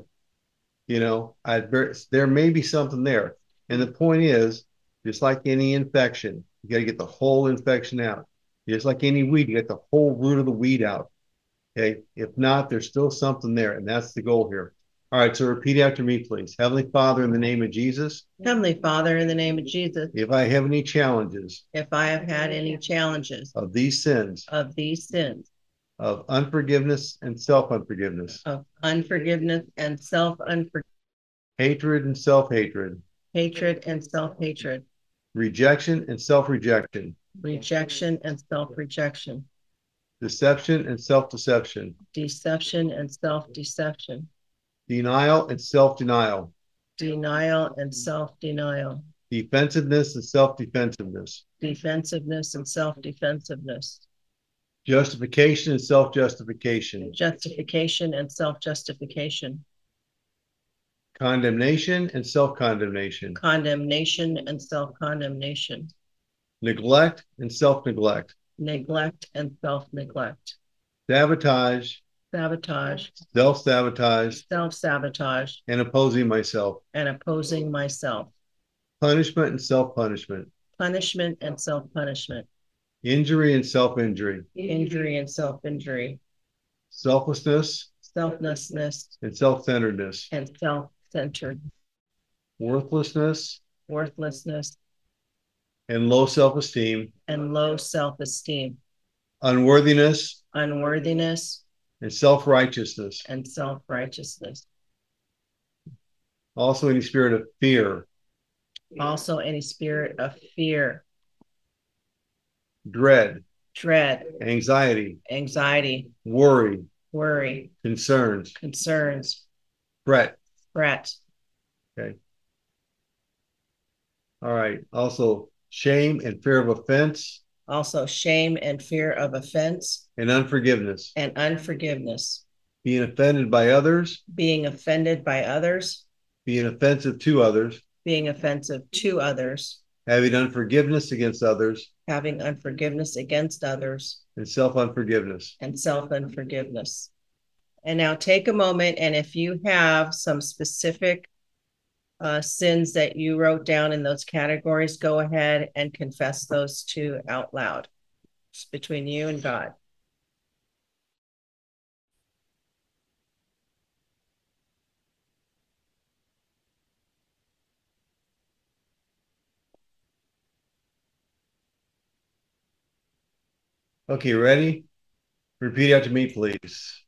There may be something there. And the point is, just like any infection, you got to get the whole infection out. Just like any weed, you get the whole root of the weed out. Okay. If not, there's still something there. And that's the goal here. All right, so repeat after me, please. Heavenly Father, in the name of Jesus, Heavenly Father, in the name of Jesus, if I have any challenges if I have had any challenges of these sins, of these sins, of unforgiveness and self-unforgiveness, of unforgiveness and self-unforgiveness, hatred and self-hatred, hatred and self-hatred, rejection and self-rejection, rejection and self-rejection, deception and self-deception, deception and self-deception, denial and self-denial, denial and self-denial, defensiveness and self-defensiveness, defensiveness and self-defensiveness, justification and self-justification, justification and self-justification, condemnation and self-condemnation, condemnation and self-condemnation, neglect and self-neglect, neglect and self-neglect, sabotage, sabotage, self-sabotage, self-sabotage, and opposing myself, and opposing myself, punishment and self-punishment, punishment and self-punishment, injury and self-injury, injury and self-injury, selflessness selflessness and self-centeredness, and self-centered, worthlessness worthlessness and low self-esteem, and low self-esteem, unworthiness unworthiness and self-righteousness. and self-righteousness. Also, any spirit of fear, Also, any spirit of fear, dread, dread, anxiety, anxiety, worry, worry, concerns, concerns, fret. fret. Okay. All right. Also, shame and fear of offense Also, shame and fear of offense and unforgiveness, and unforgiveness, being offended by others, being offended by others, being offensive to others, being offensive to others, having unforgiveness against others, having unforgiveness against others, and self-unforgiveness. and self-unforgiveness. And now take a moment, and if you have some specific sins that you wrote down in those categories, go ahead and confess those two out loud. It's between you and God. Okay, ready? Repeat after me, please.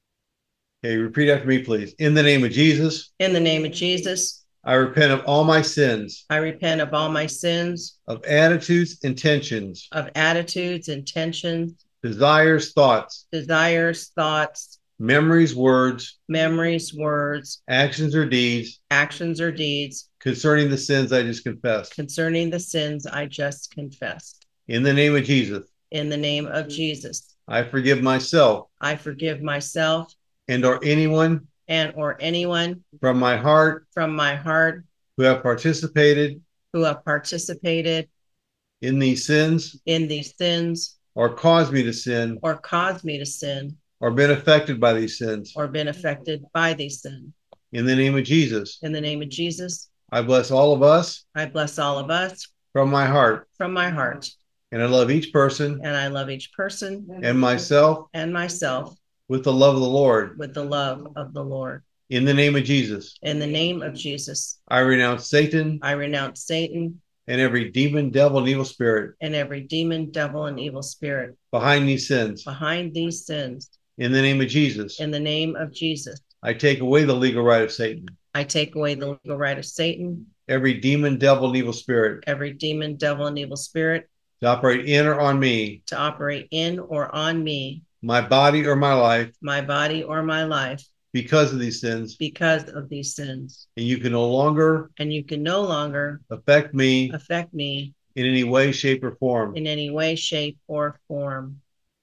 Okay, repeat after me, please. In the name of Jesus, In the name of Jesus, I repent of all my sins, I repent of all my sins, of attitudes, intentions, of attitudes, intentions, desires, thoughts, desires, thoughts, memories, words, memories, words, actions, or deeds actions, or deeds concerning the sins I just confessed. concerning the sins I just confessed. In the name of Jesus, In the name of Jesus, I forgive myself I forgive myself and or anyone and or anyone from my heart from my heart who have participated who have participated in these sins in these sins or caused me to sin or caused me to sin or been affected by these sins. or been affected by these sins. In the name of Jesus, In the name of Jesus, I bless all of us I bless all of us from my heart, from my heart, and I love each person and I love each person and myself and myself with the love of the Lord. with the love of the Lord. In the name of Jesus, In the name of Jesus, I renounce Satan I renounce Satan and every demon, devil, and evil spirit and every demon, devil, and evil spirit behind these sins. behind these sins. In the name of Jesus, In the name of Jesus, I take away the legal right of Satan, I take away the legal right of Satan, every demon, devil, and evil spirit every demon, devil, and evil spirit to operate in or on me, to operate in or on me, my body or my life, my body or my life, because of these sins. because of these sins. And you can no longer And you can no longer affect me affect me in any way, shape, or form. in any way, shape, or form.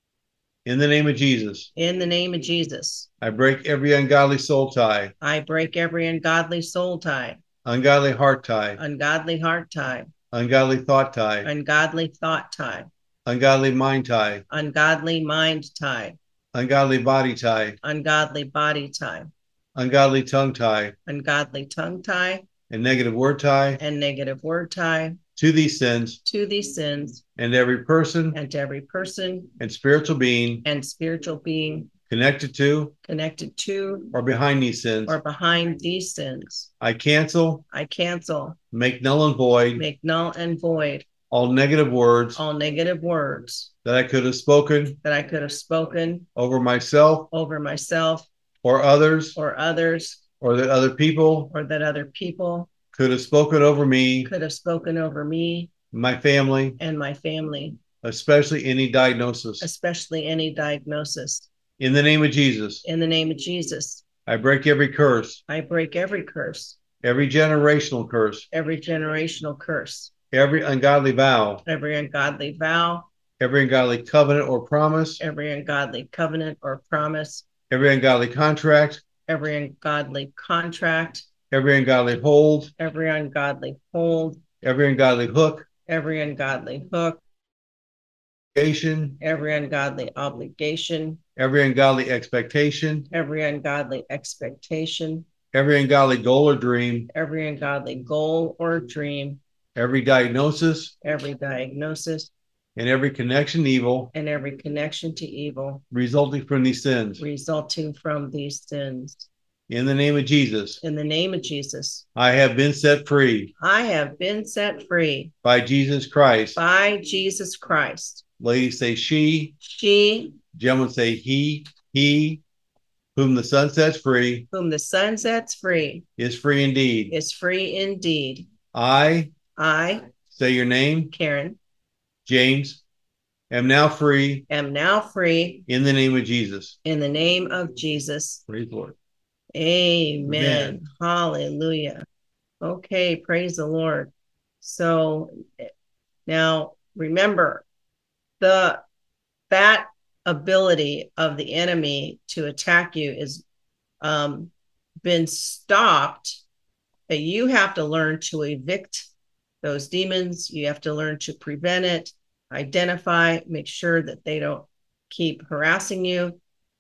In the name of Jesus, In the name of Jesus, I break every ungodly soul tie, I break every ungodly soul tie, ungodly heart tie, ungodly heart tie, ungodly thought tie, ungodly thought tie, ungodly mind tie, ungodly mind tie, ungodly body tie, ungodly body tie, ungodly tongue tie, ungodly tongue tie, and negative word tie and negative word tie to these sins to these sins and every person and to every person and spiritual being and spiritual being connected to, or behind these sins. these sins. I cancel, make null and void all negative words that I could have spoken over myself or others or that other people could have spoken over me, my family, especially any diagnosis. In the name of Jesus, I break every curse, every generational curse, every ungodly vow, every ungodly covenant or promise, every ungodly contract, every ungodly hold, every ungodly hook, every ungodly obligation, every ungodly expectation, every ungodly goal or dream, every diagnosis, and every connection to evil, resulting from these sins. In the name of Jesus, I have been set free by Jesus Christ. Ladies say she, gentlemen say he, whom the Son sets free, is free indeed. I say your name, Karen James, am now free in the name of Jesus. Praise the Lord. Amen. Hallelujah. Okay, praise the Lord. So now remember, that ability of the enemy to attack you is been stopped. But you have to learn to evict those demons. You have to learn to prevent it, identify, make sure that they don't keep harassing you.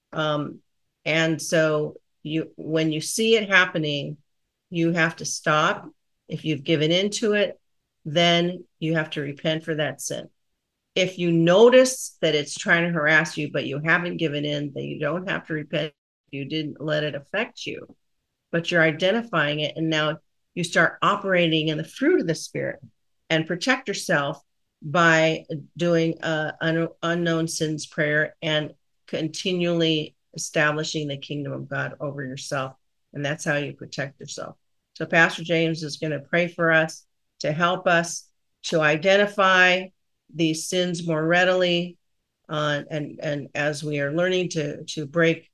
And so when you see it happening, you have to stop. If you've given into it, then you have to repent for that sin. If you notice that it's trying to harass you, but you haven't given in, then you don't have to repent. You didn't let it affect you, but you're identifying it. And now you start operating in the fruit of the Spirit and protect yourself by doing unknown sins prayer and continually establishing the kingdom of God over yourself. And that's how you protect yourself. So Pastor James is going to pray for us to help us to identify these sins more readily. And as we are learning to break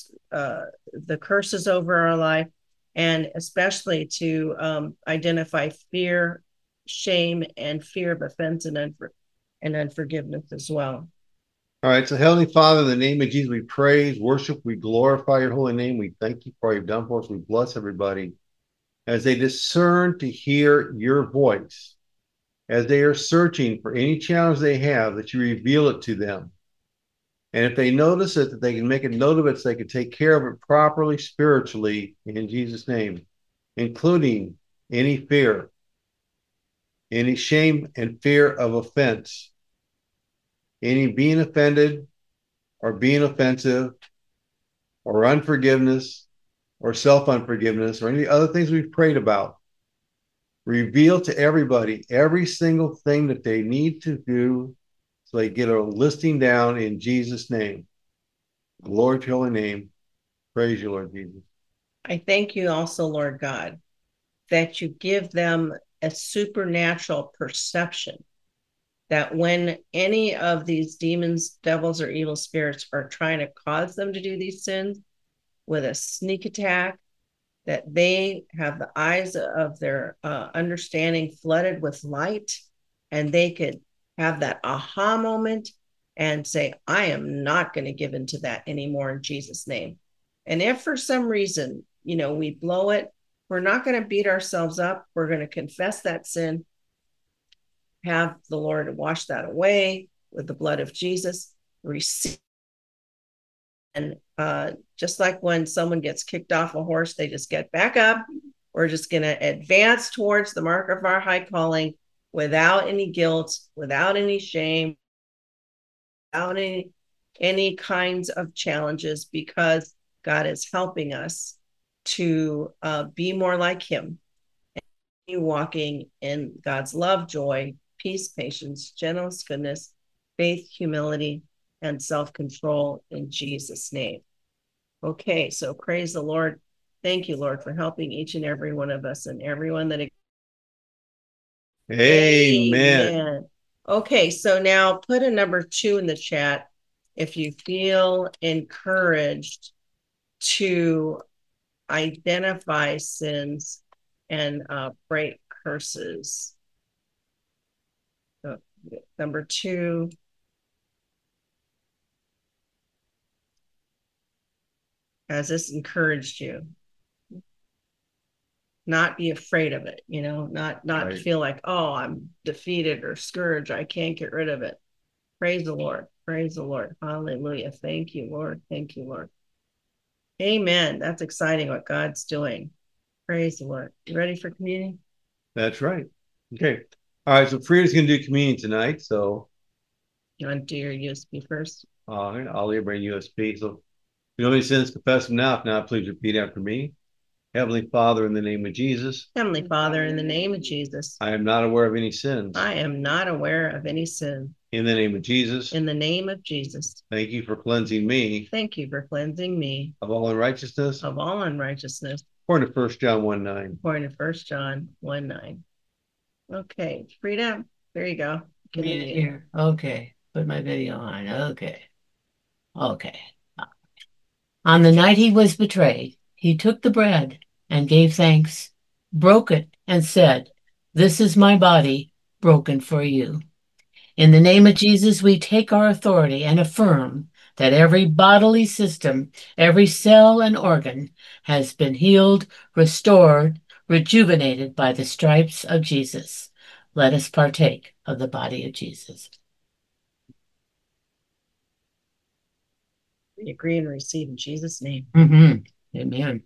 the curses over our life, and especially to identify fear, shame, and fear of offense and unforgiveness as well. All right, so Heavenly Father, in the name of Jesus, we praise, worship, we glorify your holy name. We thank you for all you've done for us. We bless everybody as they discern to hear your voice, as they are searching for any challenge they have, that you reveal it to them. And if they notice it, that they can make a note of it so they can take care of it properly, spiritually, in Jesus' name, including any fear, any shame and fear of offense, any being offended or being offensive or unforgiveness or self-unforgiveness or any other things we've prayed about. Reveal to everybody every single thing that they need to do so they get a listing down in Jesus' name. Glory to your holy name. Praise you, Lord Jesus. I thank you also, Lord God, that you give them a supernatural perception that when any of these demons, devils, or evil spirits are trying to cause them to do these sins with a sneak attack, that they have the eyes of their understanding flooded with light, and they could have that aha moment and say, I am not going to give into that anymore in Jesus' name. And if for some reason, we blow it, we're not going to beat ourselves up. We're going to confess that sin, have the Lord wash that away with the blood of Jesus, receive. And just like when someone gets kicked off a horse, they just get back up. We're just going to advance towards the mark of our high calling without any guilt, without any shame, without any any kinds of challenges, because God is helping us to be more like him, walking in God's love, joy, peace, patience, gentleness, goodness, faith, humility, and self-control in Jesus' name. Okay, so praise the Lord. Thank you, Lord, for helping each and every one of us and everyone that. Amen. Amen. Okay, so now put a number 2 in the chat if you feel encouraged to identify sins and break curses. So, number 2. Has this encouraged you? Not be afraid of it, not right. Feel like, oh, I'm defeated or scourged, I can't get rid of it. Praise the Lord. Praise the Lord. Hallelujah. Thank you, Lord. Thank you, Lord. Amen. That's exciting what God's doing. Praise the Lord. You ready for communion? That's right. Okay. All right. So Frida's going to do communion tonight. So you want to do your USB first? All right. I'll leave my USB. So if you know any sins, confess them now. If not, please repeat after me. Heavenly Father, in the name of Jesus. Heavenly Father, in the name of Jesus. I am not aware of any sins. I am not aware of any sin. In the name of Jesus. In the name of Jesus. Thank you for cleansing me. Thank you for cleansing me. Of all unrighteousness. Of all unrighteousness. According to 1 John 1:9. According to 1 John 1:9. Okay, Frida, there you go. Here. Okay. Put my video on. Okay. On the night he was betrayed, he took the bread and gave thanks, broke it, and said, "This is my body broken for you." In the name of Jesus, we take our authority and affirm that every bodily system, every cell and organ has been healed, restored, rejuvenated by the stripes of Jesus. Let us partake of the body of Jesus. We agree and receive in Jesus' name. Amen.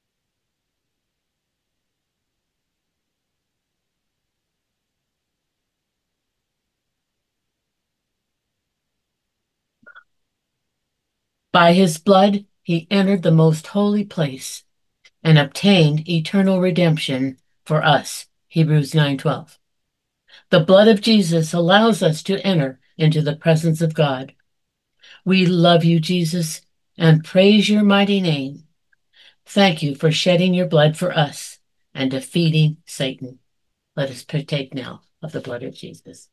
By his blood, he entered the most holy place and obtained eternal redemption for us. Hebrews 9:12. The blood of Jesus allows us to enter into the presence of God. We love you, Jesus, and praise your mighty name. Thank you for shedding your blood for us and defeating Satan. Let us partake now of the blood of Jesus.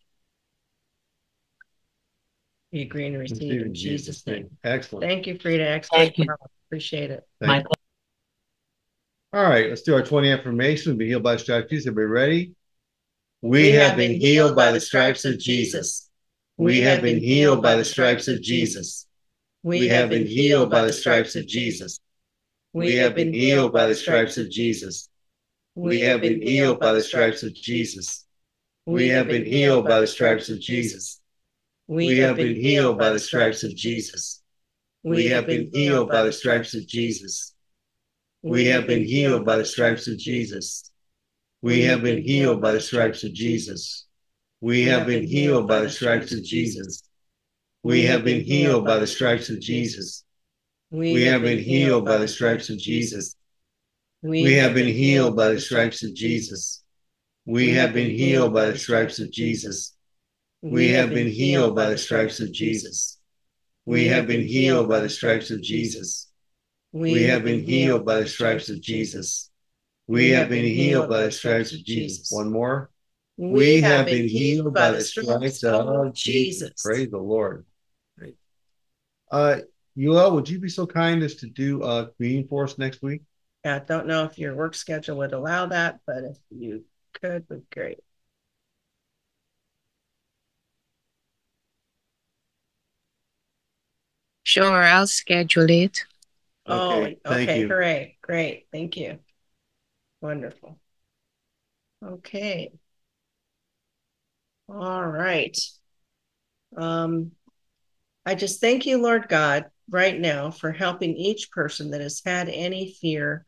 We agree and receive in Jesus' name. Excellent. Thank you, Frida. Excellent. Thank you. Appreciate it. All right, let's do our 20 affirmations. Be healed by the stripes of Jesus. Everybody ready? We have been healed by the stripes of Jesus. We have been healed by the stripes of Jesus. We have been healed by the stripes of Jesus. We have been healed by the stripes of Jesus. We have been healed by the stripes of Jesus. We have been healed by the stripes of Jesus. We have been healed by the stripes of Jesus. We have been healed by the stripes of Jesus. We have been healed by the stripes of Jesus. We have been healed by the stripes of Jesus. We have been healed by the stripes of Jesus. We have been healed by the stripes of Jesus. We have been healed by the stripes of Jesus. We have been healed by the stripes of Jesus. We have been healed by the stripes of Jesus. We have been healed by the stripes of Jesus. We have been healed by the stripes of Jesus. We have been healed by the stripes of Jesus. We have been healed by the stripes of Jesus. One more. We have been healed by the stripes of Jesus. Praise the Lord. Great. Yuel, would you be so kind as to do communion for us next week? Yeah, I don't know if your work schedule would allow that, but if you could, would be great. Sure, I'll schedule it. Okay, thank you. Hooray. Great. Thank you. Wonderful. Okay. All right. I just thank you, Lord God, right now for helping each person that has had any fear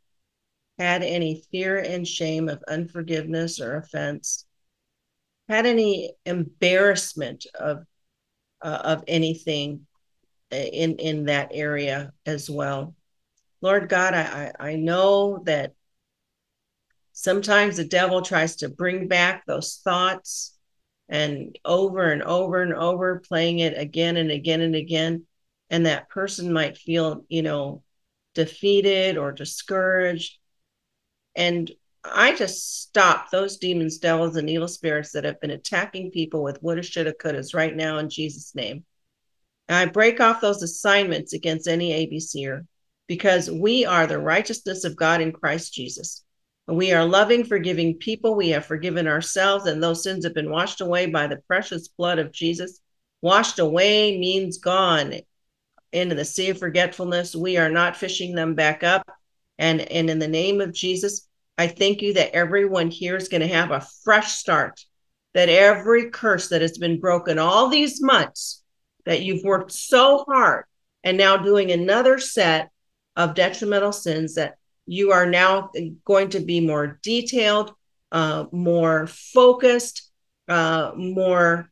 and shame of unforgiveness or offense, had any embarrassment of anything in that area as well. Lord God, I know that sometimes the devil tries to bring back those thoughts and over and over and over, playing it again and again and again. And that person might feel, defeated or discouraged. And I just stop those demons, devils, and evil spirits that have been attacking people with woulda, shoulda, couldas right now in Jesus' name. And I break off those assignments against any ABCer, because we are the righteousness of God in Christ Jesus. We are loving, forgiving people. We have forgiven ourselves, and those sins have been washed away by the precious blood of Jesus. Washed away means gone into the sea of forgetfulness. We are not fishing them back up. And in the name of Jesus, I thank you that everyone here is going to have a fresh start, that every curse that has been broken all these months, that you've worked so hard and now doing another set of detrimental sins, that you are now going to be more detailed, more focused, more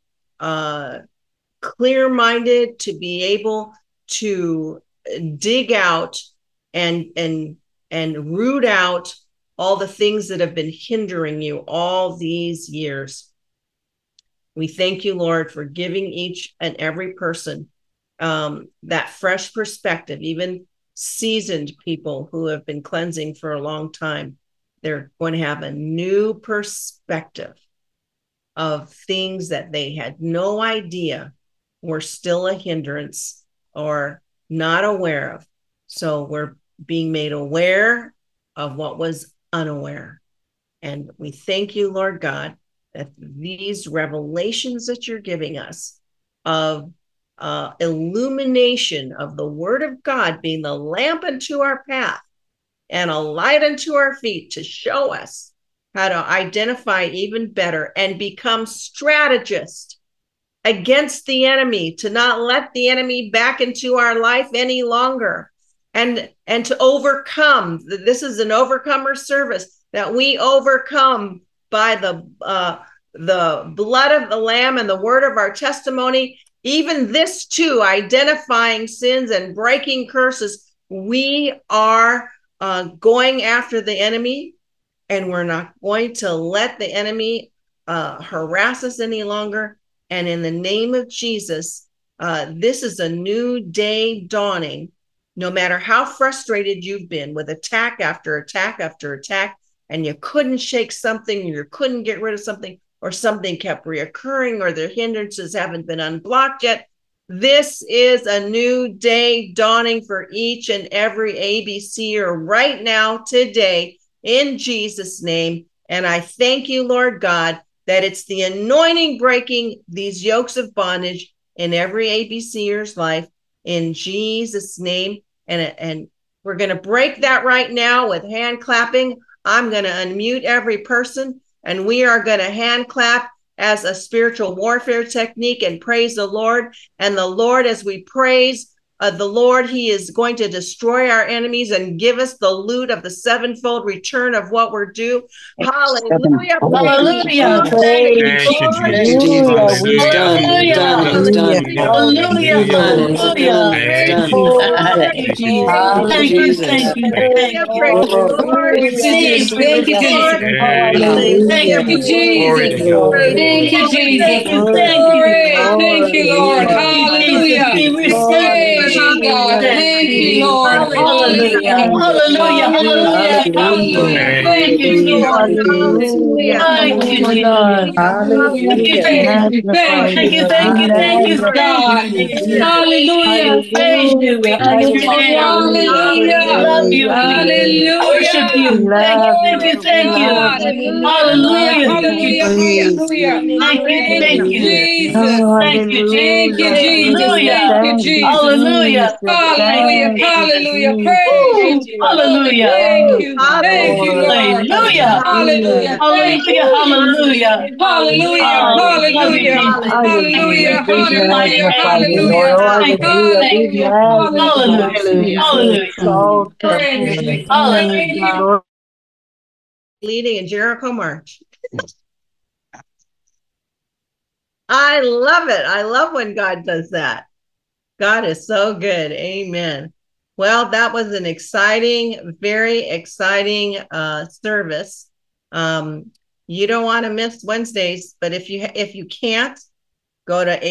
clear-minded, to be able to dig out and root out all the things that have been hindering you all these years. We thank you, Lord, for giving each and every person that fresh perspective, even seasoned people who have been cleansing for a long time. They're going to have a new perspective of things that they had no idea were still a hindrance or not aware of. So we're being made aware of what was unaware. And we thank you, Lord God, that these revelations that you're giving us of illumination of the word of God being the lamp unto our path and a light unto our feet, to show us how to identify even better and become strategists against the enemy, to not let the enemy back into our life any longer, and to overcome. This is an overcomer service, that we overcome by the blood of the Lamb and the word of our testimony. Even this too, identifying sins and breaking curses. We are going after the enemy, and we're not going to let the enemy harass us any longer. And in the name of Jesus, this is a new day dawning. No matter how frustrated you've been with attack after attack after attack, and you couldn't shake something, or you couldn't get rid of something, or something kept reoccurring, or the hindrances haven't been unblocked yet, this is a new day dawning for each and every ABCer right now, today, in Jesus' name. And I thank you, Lord God, that it's the anointing breaking these yokes of bondage in every ABCer's life, in Jesus' name. And we're going to break that right now with hand clapping. I'm going to unmute every person, and we are going to hand clap as a spiritual warfare technique and praise the Lord. And the Lord, as we praise the Lord, he is going to destroy our enemies and give us the loot of the sevenfold return of what we're due. Hallelujah. Hallelujah. Thank you, Jesus. Hallelujah. Hallelujah. Hallelujah. Thank you. Thank you, Jesus. Thank you, thank you, thank you. Praise the Lord. We receive, we receive. Thank Thank you, you, Glory to Jesus. God. Thank you, Jesus. Thank you, thank you. Thank you, Lord. Thank you, Jesus. Hallelujah. We Praise receive. you, God. Thank you, Lord. Hallelujah. Hallelujah. Hallelujah. Hallelujah. Thank Thank you, Lord. Hallelujah. Thank you, Jesus. Thank you, Thank Jesus. you, thank Thank you. you, thank you, thank you, thank you, God. Jesus. Hallelujah. We praise you. We bless your name. We Hallelujah. love you. We worship Hallelujah. you. Thank you, thank you, Glory to thank you. God. Hallelujah. Hallelujah. Thank you, Hallelujah. Jesus. Hallelujah. Thank you, Thank thank you, you. Jesus. Thank you, Thank Jesus. you, Jesus. Hallelujah. Thank you, Jesus. Hallelujah. Thank you, Hallelujah. Jesus. Hallelujah. Praise you, Woo. Jesus. Hallelujah. Thank you. Thank you, Lord. Hallelujah. Hallelujah. Thank Hallelujah. you, Jesus. Hallelujah. Hallelujah. Oh, we love you, Hallelujah. Jesus. And we Hallelujah. praise your mighty Hallelujah. name. Hallelujah. Thank you. Thank you. Hallelujah. Hallelujah. Hallelujah. Hallelujah. Praise you. Hallelujah. Thank you. Leading in Jericho March. I love it. I love when God does that. God is so good. Amen. Well, that was an exciting, very exciting service. You don't want to miss Wednesdays, but if you can't, go to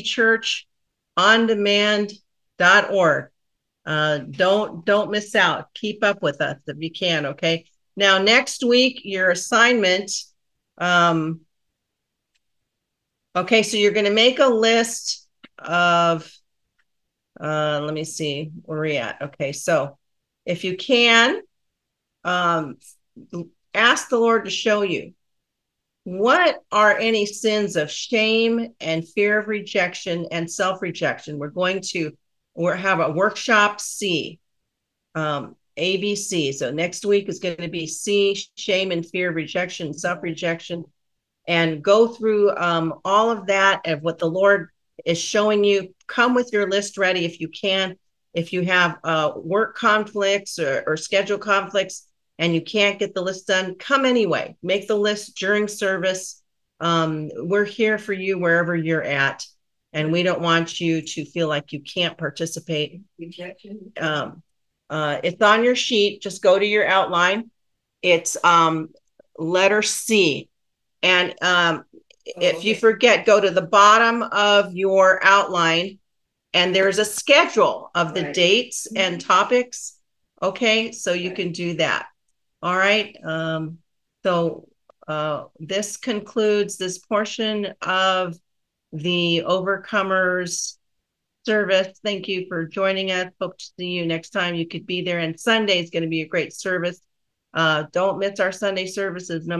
abcchurchondemand.org. Don't miss out. Keep up with us if you can. Okay. Now, next week, your assignment. Okay, so you're going to make a list of. Let me see where we're at. Okay, so if you can, ask the Lord to show you what are any sins of shame and fear of rejection and self-rejection. We'll have a workshop C, ABC. So next week is going to be C, shame and fear of rejection, self-rejection, and go through all of that of what the Lord is showing you. Come with your list ready if you can. If you have work conflicts or schedule conflicts and you can't get the list done, come anyway. Make the list during service. We're here for you wherever you're at, and we don't want you to feel like you can't participate. Rejection. It's on your sheet. Just go to your outline. It's letter C. And if you forget, go to the bottom of your outline, and there's a schedule of the dates and topics. Okay, so you can do that. All right. So this concludes this portion of the Overcomers service. Thank you for joining us. Hope to see you next time. You could be there, and Sunday is going to be a great service. Don't miss our Sunday services.